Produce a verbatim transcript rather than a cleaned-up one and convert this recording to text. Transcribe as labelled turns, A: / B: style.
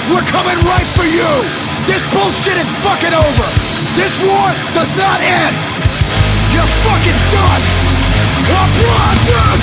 A: we're coming right for you. This bullshit is fucking over. This war does not end. You're fucking done. Applause!